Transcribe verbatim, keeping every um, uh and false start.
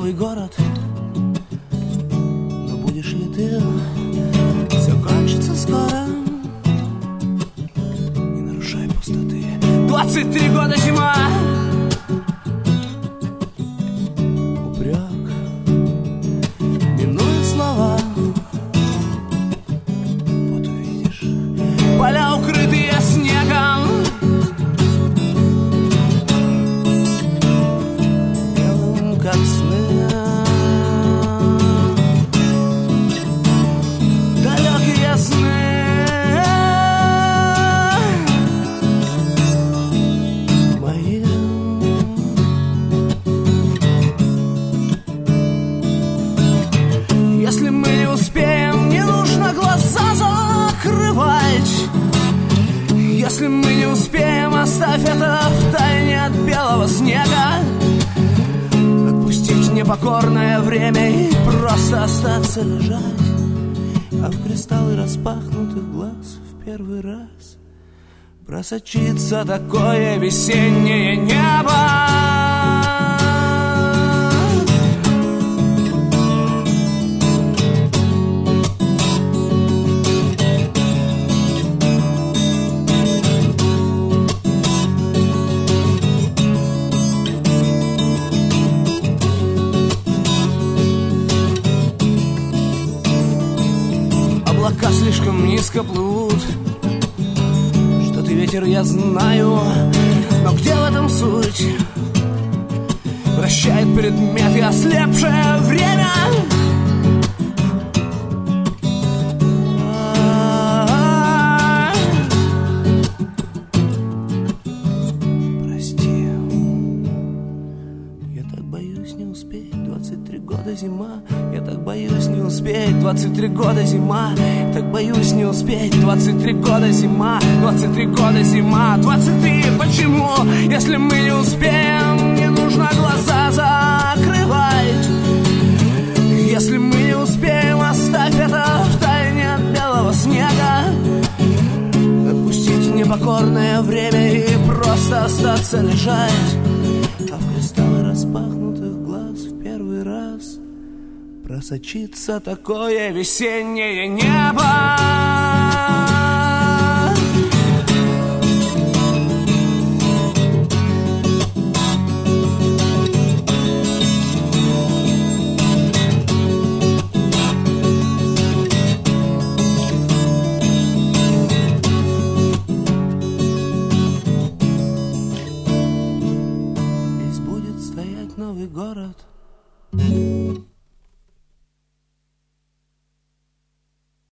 новый город. Но будешь ли ты? Все кончится скоро. Не нарушай пустоты. Двадцать три года зима. Упрек минует слова. Вот увидишь поля, укрытые снегом. Белым, как сны. Далекие сны. Мои. Если мы не успеем, не нужно глаза закрывать. Если мы не успеем, оставь это в тайне от белого снега. Отпустить непокорное время и просто остаться лежать. А в кристаллы распахнутых глаз в первый раз просочится такое весеннее небо. Облака слишком низко плывут. Что ты ветер, я знаю. Но где в этом суть? Вращает предметы ослепшее время. Прости. Я так боюсь не успеть. Двадцать три года зима. Я так боюсь не успеть. Двадцать три года зима. Так боюсь не успеть. Двадцать три года зима. Двадцать три года зима. Двадцать три. Почему? Если мы не успеем, не нужно глаза закрывать. Если мы не успеем, оставь это в тайне от белого снега. Отпустить непокорное время и просто остаться лежать. А в кристаллы распахнутых глаз в первый раз просочится такое весеннее небо. Здесь будет стоять новый город.